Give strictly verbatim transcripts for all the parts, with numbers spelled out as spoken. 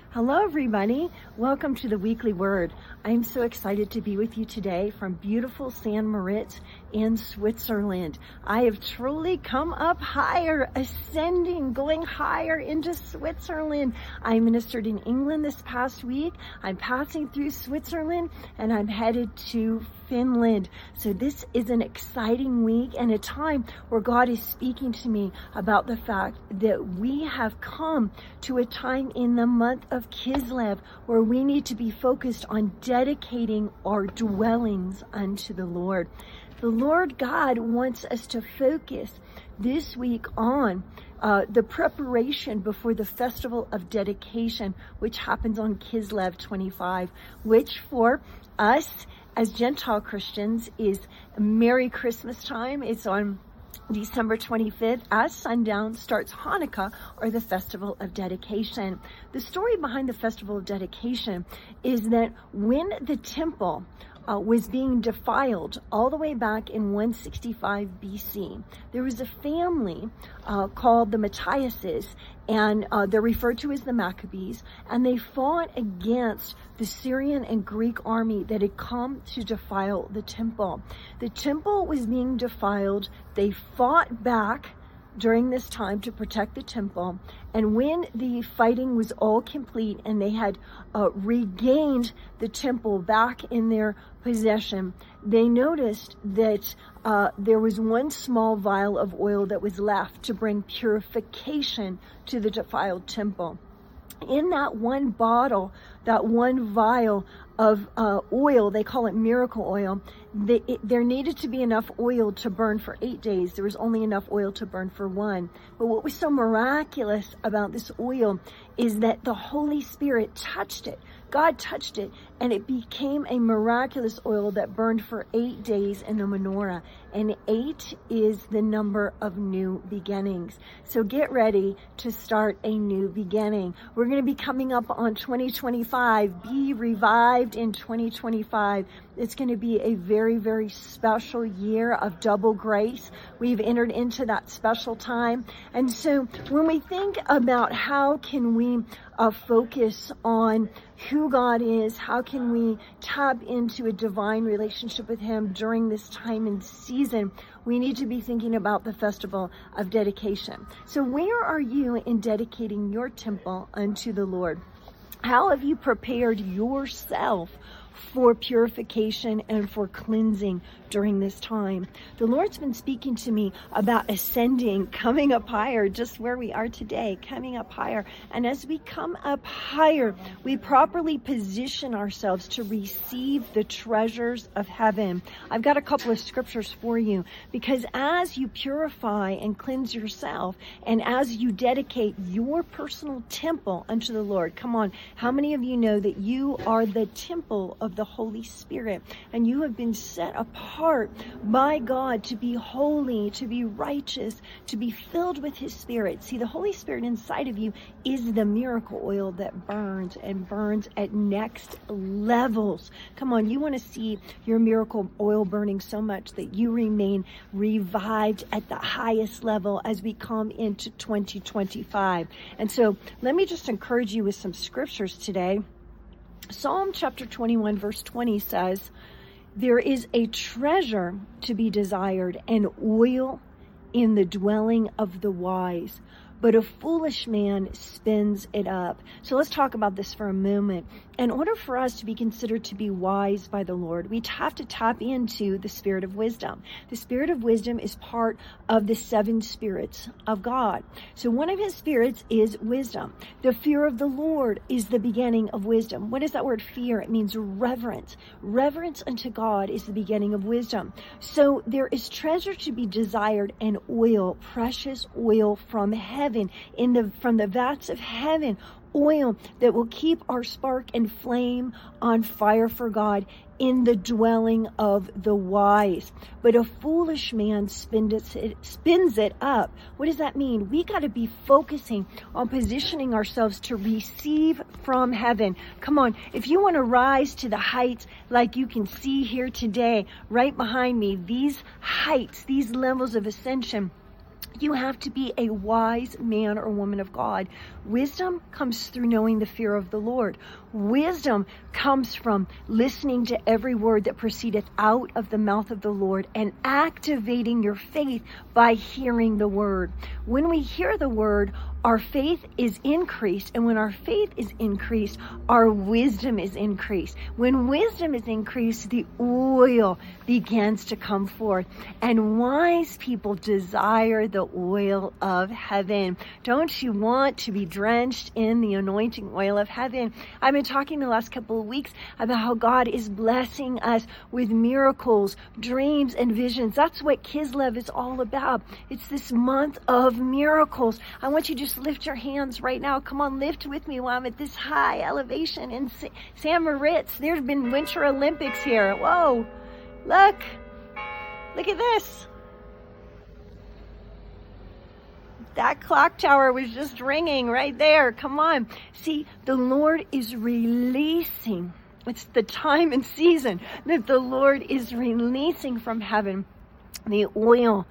Hello, everybody. Welcome to the Weekly Word. I'm so excited to be with you today from beautiful San Moritz in Switzerland. I have truly come up higher, ascending, going higher into Switzerland. I ministered in England this past week. I'm passing through Switzerland and I'm headed to Finland. So this is an exciting week and a time where God is speaking to me about the fact that we have come to a time in the month of Kislev where we need to be focused on dedicating our dwellings unto the Lord. The Lord God wants us to focus this week on uh, the preparation before the Festival of Dedication, which happens on Kislev twenty-five, which for us as Gentile Christians is Merry Christmas time. It's on December twenty-fifth. As sundown starts Hanukkah, or the Festival of Dedication. The story behind the Festival of Dedication is that when the temple Uh, was being defiled all the way back in one sixty-five B C. There was a family uh, called the Matthiases, and uh, they're referred to as the Maccabees, and they fought against the Syrian and Greek army that had come to defile the temple. The temple was being defiled. They fought back during this time to protect the temple, and when the fighting was all complete and they had uh, regained the temple back in their possession, they noticed that uh, there was one small vial of oil that was left to bring purification to the defiled temple. In that one bottle, that one vial of uh, oil, they call it miracle oil, they, it, there needed to be enough oil to burn for eight days. There was only enough oil to burn for one. But what was so miraculous about this oil is that the Holy Spirit touched it. God touched it, and it became a miraculous oil that burned for eight days in the menorah. And eight is the number of new beginnings. So get ready to start a new beginning. We're going to be coming up on twenty twenty-five. Be revived in twenty twenty-five. It's going to be a very, very special year of double grace. We've entered into that special time. And so when we think about how can we uh, focus on who God is, how can we tap into a divine relationship with Him during this time and season, we need to be thinking about the Festival of Dedication. So where are you in dedicating your temple unto the Lord? How have you prepared yourself for purification and for cleansing during this time? The Lord's been speaking to me about ascending, coming up higher, just where we are today, coming up higher. And as we come up higher, we properly position ourselves to receive the treasures of heaven. I've got a couple of scriptures for you, because as you purify and cleanse yourself, and as you dedicate your personal temple unto the Lord, come on, how many of you know that you are the temple of the Holy Spirit, and you have been set apart by God to be holy, to be righteous, to be filled with His Spirit? See, the Holy Spirit inside of you is the miracle oil that burns and burns at next levels. Come on, you want to see your miracle oil burning so much that you remain revived at the highest level as we come into twenty twenty-five. And so let me just encourage you with some scriptures today. Psalm chapter twenty-one verse twenty says, "There is a treasure to be desired, and oil in the dwelling of the wise, but a foolish man spends it up." So let's talk about this for a moment. In order for us to be considered to be wise by the Lord, we have to tap into the spirit of wisdom. The spirit of wisdom is part of the seven spirits of God. So one of His spirits is wisdom. The fear of the Lord is the beginning of wisdom. What is that word fear? It means reverence. Reverence unto God is the beginning of wisdom. So there is treasure to be desired, and oil, precious oil from heaven, in the from the vats of heaven, oil that will keep our spark and flame on fire for God in the dwelling of the wise. But a foolish man spins it, spins it up. What does that mean? We got to be focusing on positioning ourselves to receive from heaven. Come on, if you want to rise to the heights like you can see here today, right behind me, these heights, these levels of ascension, You have to be a wise man or woman of God. Wisdom comes through knowing the fear of the Lord. Wisdom comes from listening to every word that proceedeth out of the mouth of the Lord and activating your faith by hearing the word. When we hear the word, our faith is increased, and when our faith is increased, our wisdom is increased. When wisdom is increased, the oil begins to come forth, and wise people desire the oil of heaven. Don't you want to be drenched in the anointing oil of heaven? I've been talking the last couple of weeks about how God is blessing us with miracles, dreams, and visions. That's what Kislev is all about. It's this month of miracles. I want you to just lift your hands right now. Come on, lift with me while I'm at this high elevation in San Moritz. There's been Winter Olympics here. Whoa, look, look at this. That clock tower was just ringing right there. Come on. See, the Lord is releasing. It's the time and season that the Lord is releasing from heaven the oil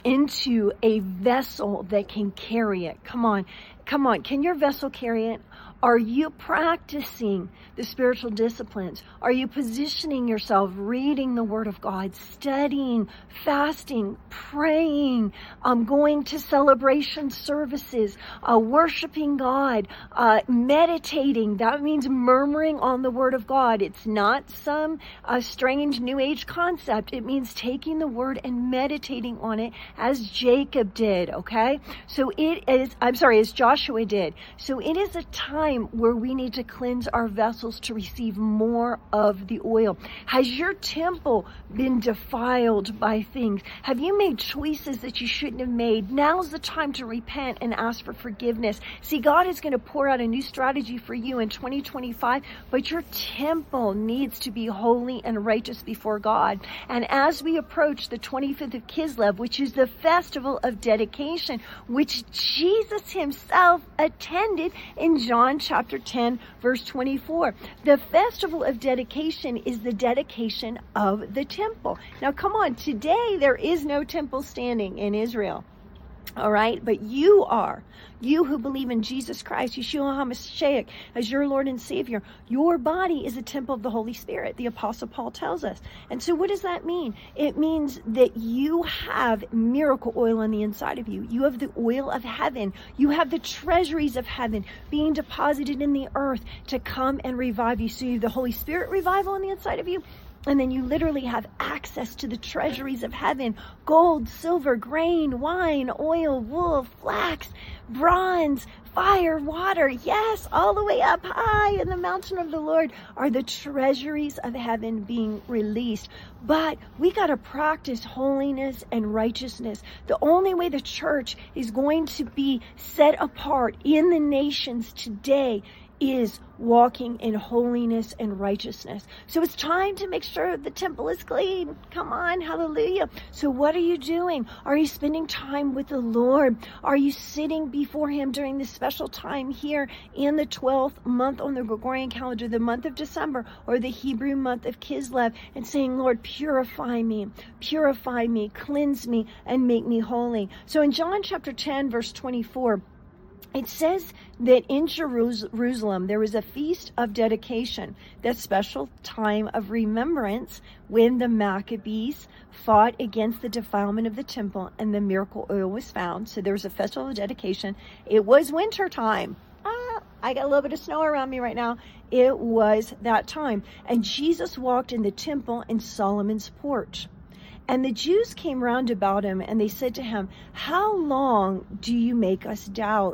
into a vessel that can carry it. Come on. Come on. Can your vessel carry it? Are you practicing the spiritual disciplines? Are you positioning yourself, reading the Word of God, studying, fasting, praying, um, going to celebration services, uh, worshiping God, uh, meditating? That means murmuring on the Word of God. It's not some uh, strange New Age concept. It means taking the Word and meditating on it as Jacob did, okay? So it is, I'm sorry, as Joshua did. So it is a time where we need to cleanse our vessels to receive more of the oil. Has your temple been defiled by things? Have you made choices that you shouldn't have made? Now's the time to repent and ask for forgiveness. See, God is going to pour out a new strategy for you in twenty twenty-five, but your temple needs to be holy and righteous before God. And as we approach the twenty-fifth of Kislev, which is the festival of dedication, which Jesus himself attended in John chapter ten, verse twenty-four. The festival of dedication is the dedication of the temple. Now, come on, today there is no temple standing in Israel. All right, but you are, you who believe in Jesus Christ, Yeshua HaMashiach, as your Lord and Savior. Your body is a temple of the Holy Spirit, the Apostle Paul tells us. And so what does that mean? It means that you have miracle oil on the inside of you. You have the oil of heaven. You have the treasuries of heaven being deposited in the earth to come and revive you. So you have the Holy Spirit revival on the inside of you. And then you literally have access to the treasuries of heaven: gold, silver, grain, wine, oil, wool, flax, bronze, fire, water. Yes, all the way up high in the mountain of the Lord are the treasuries of heaven being released. But we got to practice holiness and righteousness. The only way the church is going to be set apart in the nations today is walking in holiness and righteousness. So it's time to make sure the temple is clean. Come on, hallelujah. So what are you doing? Are you spending time with the Lord? Are you sitting before him during this special time here in the twelfth month on the Gregorian calendar, the month of December, or the Hebrew month of Kislev, and saying, Lord, purify me, purify me, cleanse me, and make me holy? So in John chapter ten, verse twenty-four, it says that in Jerusalem there was a feast of dedication, that special time of remembrance when the Maccabees fought against the defilement of the temple and the miracle oil was found. So there was a festival of dedication. It was winter time. Ah, I got a little bit of snow around me right now. It was that time. And Jesus walked in the temple in Solomon's porch. And the Jews came round about him and they said to him, how long do you make us doubt?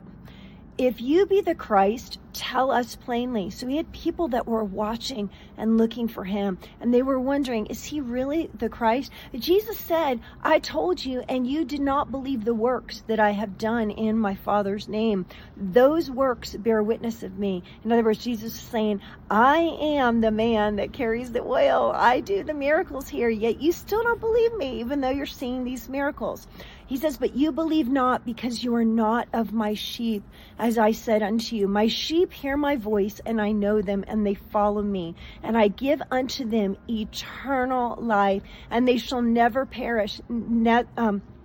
If you be the Christ, tell us plainly. So he had people that were watching and looking for him. And they were wondering, is he really the Christ? Jesus said, I told you, and you did not believe the works that I have done in my Father's name. Those works bear witness of me. In other words, Jesus is saying, I am the man that carries the oil. I do the miracles here, yet you still don't believe me, even though you're seeing these miracles. He says, but you believe not because you are not of my sheep, as I said unto you. My sheep hear my voice, and I know them, and they follow me. And I give unto them eternal life, and they shall never perish. Ne- um,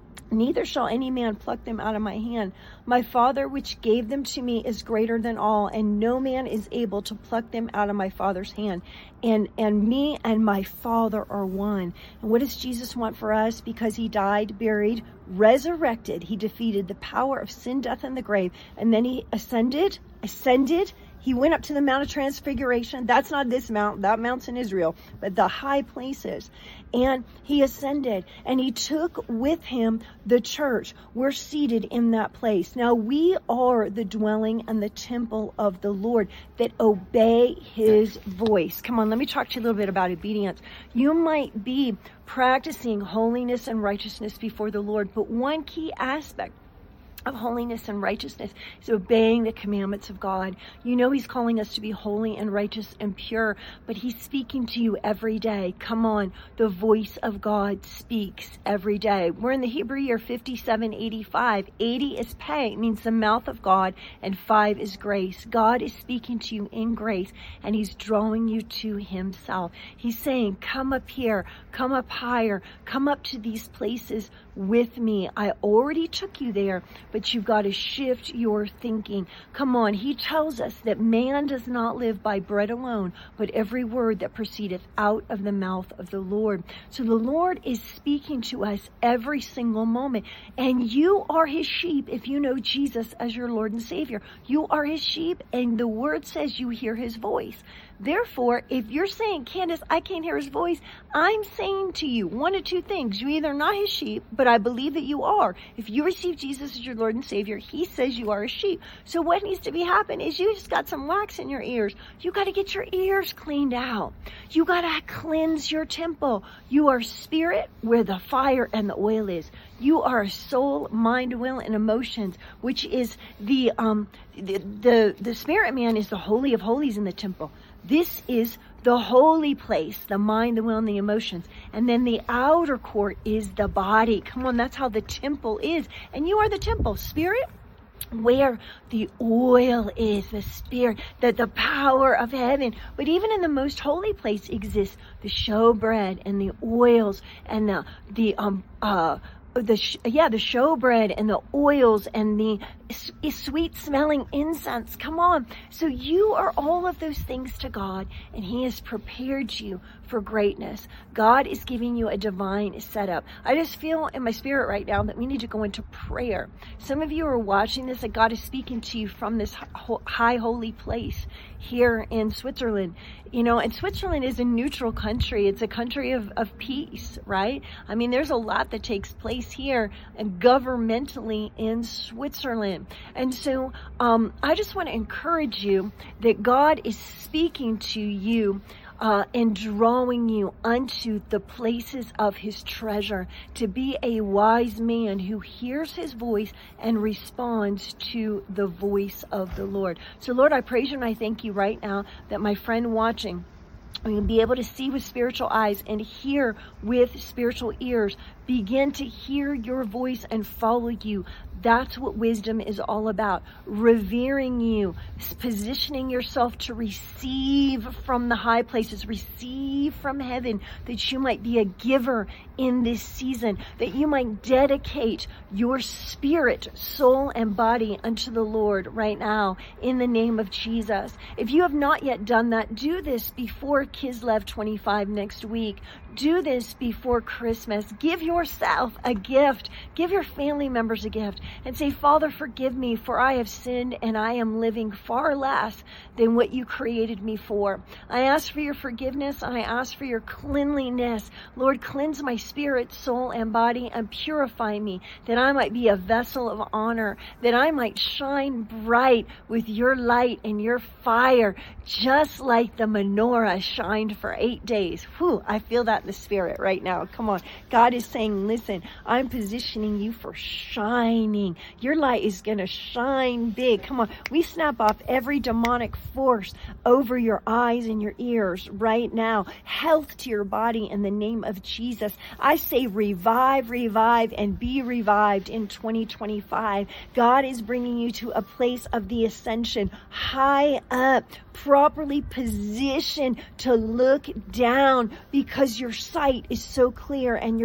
neither shall any man pluck them out of my hand. My Father which gave them to me is greater than all, and no man is able to pluck them out of my Father's hand. And and me and my Father are one. And what does Jesus want for us? Because he died, buried, resurrected. He defeated the power of sin, death, and the grave. And then he ascended, ascended. He went up to the Mount of Transfiguration. That's not this mount. That mount's in Israel, but the high places. And he ascended, and he took with him the church. We're seated in that place. Now we are the dwelling and the temple of the Lord that obey his voice. Come on, let me talk to you a little bit about obedience. You might be practicing holiness and righteousness before the Lord, but one key aspect of holiness and righteousness is obeying the commandments of God. You know he's calling us to be holy and righteous and pure, but he's speaking to you every day. Come on, the voice of God speaks every day. We're in the Hebrew year fifty-seven eighty-five. eighty is pay, means the mouth of God, and five is grace. God is speaking to you in grace, and he's drawing you to himself. He's saying, come up here, come up higher, come up to these places with me. I already took you there, but you've got to shift your thinking. Come on. He tells us that man does not live by bread alone, but every word that proceedeth out of the mouth of the Lord. So the Lord is speaking to us every single moment, and you are his sheep if you know Jesus as your Lord and Savior. You are his sheep, and the word says you hear his voice. Therefore, if you're saying, Candace, I can't hear his voice, I'm saying to you one of two things. You're either not his sheep, but I believe that you are. If you receive Jesus as your Lord and Savior, he says you are a sheep. So what needs to be happening is you just got some wax in your ears. You got to get your ears cleaned out. You got to cleanse your temple. You are spirit where the fire and the oil is. You are soul, mind, will, and emotions, which is the um the the, the spirit man is the holy of holies in the temple. This is the holy place, the mind, the will, and the emotions. And then the outer court is the body. Come on, that's how the temple is. And you are the temple, spirit, where the oil is, the spirit, that the power of heaven. But even in the most holy place exists the showbread and the oils and the the um uh the sh- yeah the showbread and the oils and the s- sweet smelling incense. Come on. So you are all of those things to God, and he has prepared you for greatness. God is giving you a divine setup. I just feel in my spirit right now that we need to go into prayer. Some of you are watching this, that God is speaking to you from this high holy place here in Switzerland. You know, and Switzerland is a neutral country. It's a country of, of peace, right? I mean, there's a lot that takes place here and governmentally in Switzerland. And so um, I just want to encourage you that God is speaking to you Uh, and drawing you unto the places of his treasure, to be a wise man who hears his voice and responds to the voice of the Lord. So Lord, I praise you and I thank you right now that my friend watching will be able to see with spiritual eyes and hear with spiritual ears. Begin to hear your voice and follow you. That's what wisdom is all about. Revering you, positioning yourself to receive from the high places, receive from heaven, that you might be a giver in this season, that you might dedicate your spirit, soul, and body unto the Lord right now in the name of Jesus. If you have not yet done that, do this before Kislev twenty-five next week. Do this before Christmas. Give yourself a gift. Give your family members a gift and say, Father, forgive me, for I have sinned and I am living far less than what you created me for. I ask for your forgiveness. I ask for your cleanliness. Lord, cleanse my spirit, soul, and body and purify me, that I might be a vessel of honor, that I might shine bright with your light and your fire, just like the menorah shined for eight days. Whew, I feel that in the spirit right now. Come on. God is saying, listen, I'm positioning you for shining. Your light is going to shine big. Come on. We snap off every demonic force over your eyes and your ears right now. Health to your body in the name of Jesus. I say revive, revive, and be revived in twenty twenty-five. God is bringing you to a place of the ascension, high up, properly positioned to look down, because your sight is so clear and your vision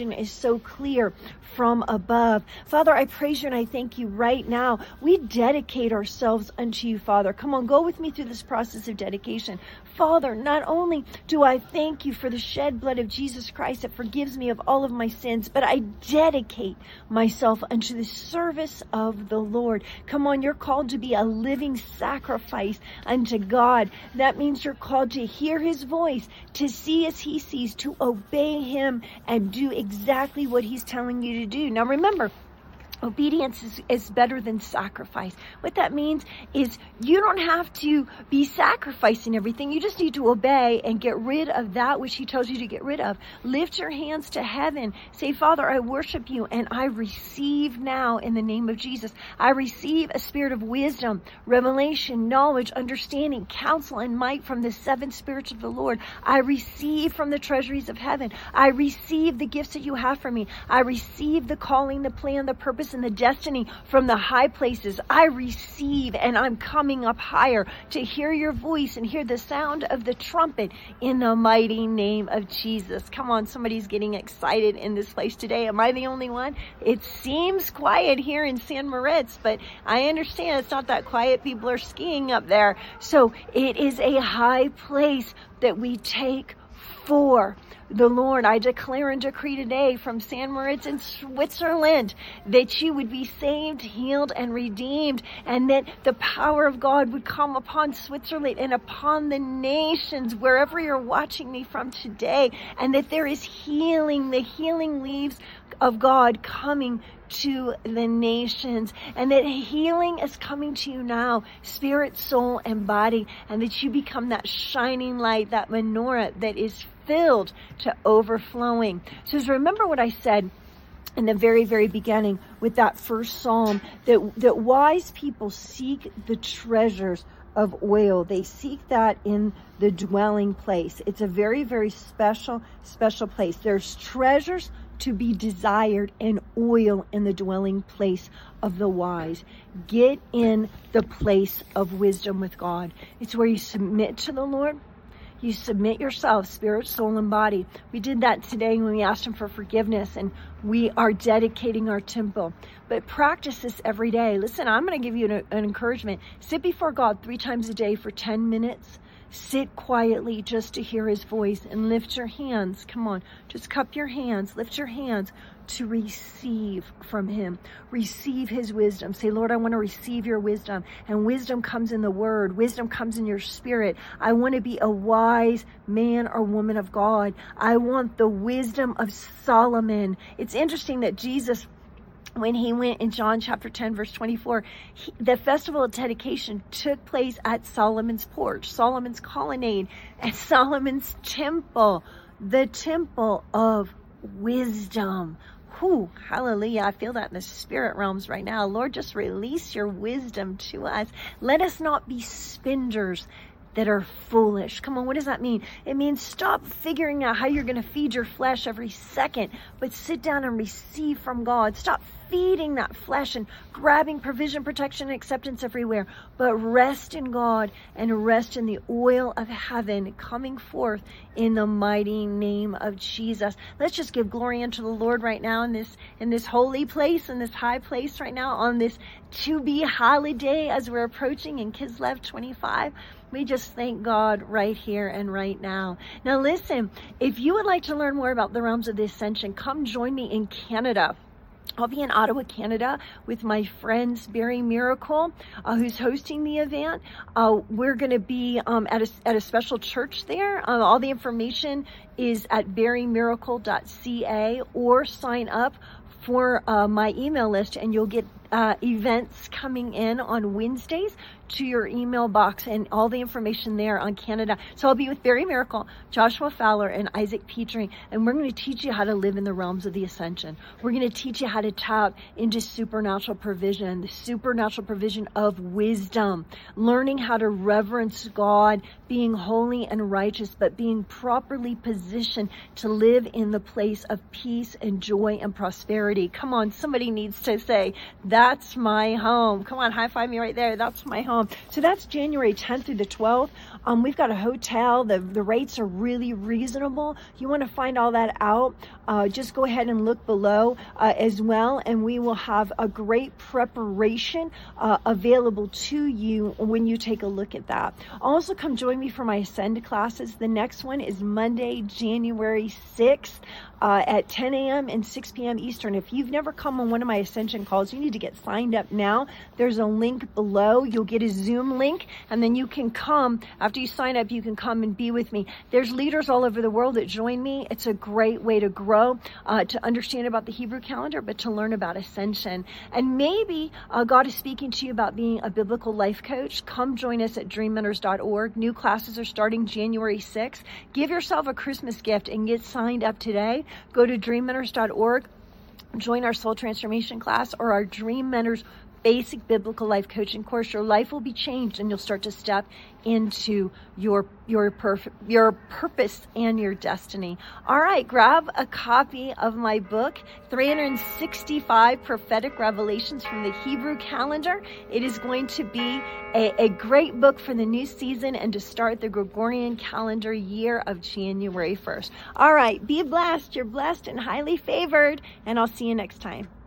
vision is so clear from above. Father, I praise you and I thank you right now. We dedicate ourselves unto you, Father. Come on, go with me through this process of dedication. Father, not only do I thank you for the shed blood of Jesus Christ that forgives me of all of my sins, but I dedicate myself unto the service of the Lord. Come on, you're called to be a living sacrifice unto God. That means you're called to hear his voice, to see as he sees, to obey him and do exactly what he's telling you to do. Now remember, obedience is, is better than sacrifice. What that means is you don't have to be sacrificing everything. You just need to obey and get rid of that which he tells you to get rid of. Lift your hands to heaven. Say, Father, I worship you and I receive now in the name of Jesus. I receive a spirit of wisdom, revelation, knowledge, understanding, counsel, and might from the seven spirits of the Lord. I receive from the treasuries of heaven. I receive the gifts that you have for me. I receive the calling, the plan, the purpose, and the destiny from the high places. I receive, and I'm coming up higher to hear your voice and hear the sound of the trumpet in the mighty name of Jesus. Come on, somebody's getting excited in this place today. Am I the only one? It seems quiet here in San Moritz, but I understand it's not that quiet. People are skiing up there. So it is a high place that we take for the Lord. I declare and decree today from San Moritz in Switzerland that you would be saved, healed, and redeemed, and that the power of God would come upon Switzerland and upon the nations wherever you're watching me from today, and that there is healing, the healing leaves of God coming to the nations, and that healing is coming to you now, spirit, soul, and body, and that you become that shining light, that menorah that is filled to overflowing. So remember what I said in the very, very beginning with that first psalm, that, that wise people seek the treasures of oil. They seek that in the dwelling place. It's a very, very special, special place. There's treasures to be desired and oil in the dwelling place of the wise. Get in the place of wisdom with God. It's where you submit to the Lord. You submit yourself, spirit, soul, and body. We did that today when we asked him for forgiveness, and we are dedicating our temple. But practice this every day. Listen, I'm going to give you an, an encouragement. Sit before God three times a day for ten minutes. Sit quietly just to hear his voice, and lift your hands. Come on, just cup your hands, lift your hands to receive from him. Receive his wisdom. Say, Lord, I want to receive your wisdom. And wisdom comes in the word. Wisdom comes in your spirit. I want to be a wise man or woman of God. I want the wisdom of Solomon. It's interesting that Jesus, when he went in John chapter ten, verse twenty-four, he, the festival of dedication took place at Solomon's porch, Solomon's colonnade, and Solomon's temple, the temple of wisdom. Whew, hallelujah. I feel that in the spirit realms right now. Lord, just release your wisdom to us. Let us not be spenders that are foolish. Come on, what does that mean? It means stop figuring out how you're going to feed your flesh every second, but sit down and receive from God. Stop feeding that flesh and grabbing provision, protection, and acceptance everywhere, but rest in God and rest in the oil of heaven coming forth in the mighty name of Jesus. Let's just give glory unto the Lord right now in this in this holy place, in this high place right now, on this to be holiday as we're approaching in Kislev twenty-five. We just thank God right here and right now. Now listen, if you would like to learn more about the realms of the ascension, come join me in Canada. I'll be in Ottawa, Canada with my friends Barry Miracle, uh, who's hosting the event. Uh, we're going to be um, at, a, at a special church there. Uh, all the information is at barry miracle dot c a, or sign up for uh, my email list, and you'll get uh, events coming in on Wednesdays to your email box, and all the information there on Canada. So I'll be with Barry Miracle, Joshua Fowler, and Isaac Petrie, and we're going to teach you how to live in the realms of the ascension. We're going to teach you how to tap into supernatural provision, the supernatural provision of wisdom, learning how to reverence God, being holy and righteous, but being properly positioned to live in the place of peace and joy and prosperity. Come on, somebody needs to say, that's my home. Come on, high five me right there. That's my home. com. So that's January tenth through the twelfth. Um, we've got a hotel. The, the rates are really reasonable. You want to find all that out, uh, just go ahead and look below uh, as well, and we will have a great preparation uh, available to you when you take a look at that. Also, come join me for my Ascend classes. The next one is Monday, January sixth. Uh, at ten a m and six p m Eastern. If you've never come on one of my Ascension calls, you need to get signed up now. There's a link below. You'll get a Zoom link, and then you can come. After you sign up, you can come and be with me. There's leaders all over the world that join me. It's a great way to grow, uh, to understand about the Hebrew calendar, but to learn about Ascension. And maybe uh, God is speaking to you about being a biblical life coach. Come join us at dream mentors dot org. New classes are starting January sixth. Give yourself a Christmas gift and get signed up today. Go to dream mentors dot org, join our Soul Transformation class or our Dream Mentors Basic Biblical Life Coaching course. Your life will be changed and you'll start to step into your your perf- your purpose and your destiny. All right, grab a copy of my book, three hundred sixty-five Prophetic Revelations from the Hebrew Calendar. It is going to be a, a great book for the new season and to start the Gregorian calendar year of January first. All right, be blessed. You're blessed and highly favored, and I'll see you next time.